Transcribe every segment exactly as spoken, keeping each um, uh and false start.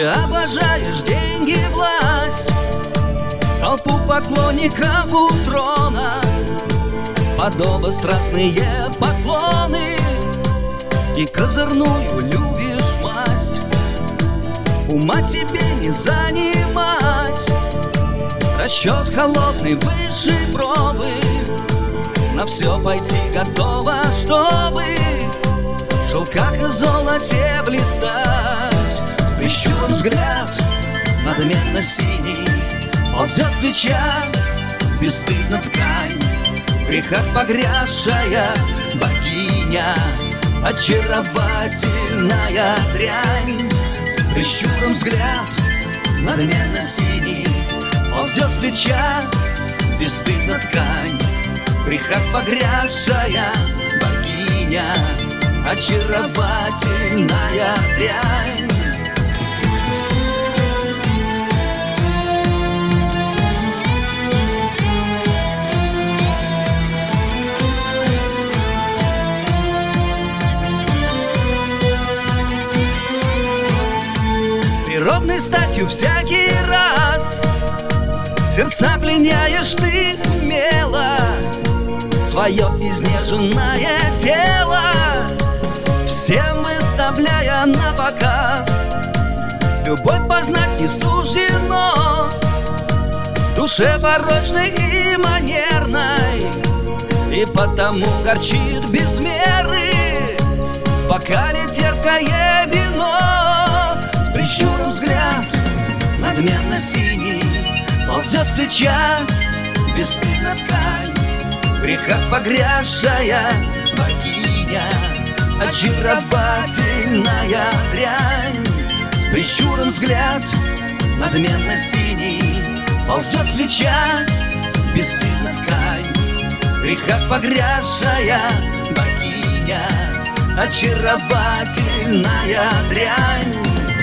Ты обожаешь деньги, власть, толпу поклонников у трона, подобострастные поклоны и козырную любишь масть. Ума тебе не занимать, расчет холодный выше пробы, на все пойти готова, чтобы в шелках и золоте блистать. Прищуром взгляд надменно синий ползет в плечах, бесстыдно ткань, в грехах погрязшая богиня, очаровательная дрянь. С прищуром взгляд надменно синий ползет в плечах, бесстыдно ткань, в грехах погрязшая богиня, очаровательная дрянь. Природной статью всякий раз сердца пленяешь ты умело, свое изнеженное тело всем выставляя на показ. Любовь познать не суждено душе порочной и манерной, и потому горчит без меры в бокале терпкое вино. С прищуром взгляд надменно синий ползет в плечах, бесстыдно ткань, в грехах погрязшая богиня, очаровательная дрянь. С прищуром взгляд надменно синий ползет в плечах, бесстыдно ткань, в грехах погрязшая богиня, очаровательная дрянь.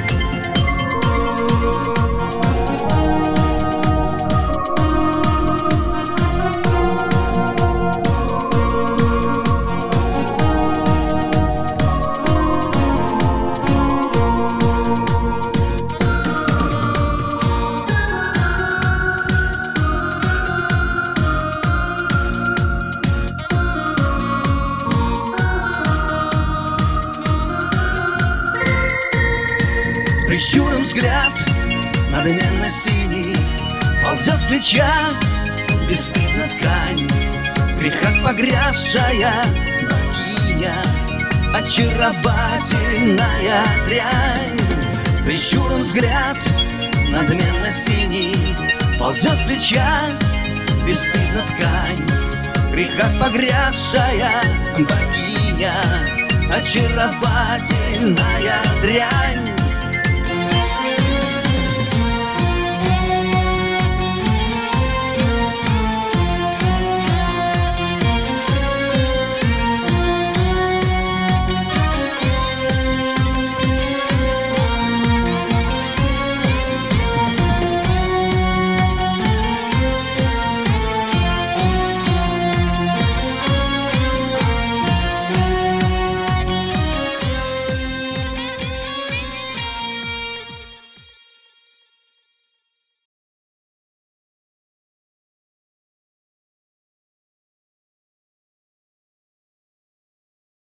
Прищуром взгляд надменно синий ползет в плечах, бесстыдно ткань, в грехах погрязшая богиня, очаровательная дрянь. Прищуром взгляд надменно синий ползет в плечах, бесстыдно ткань, в грехах погрязшая богиня, очаровательная дрянь.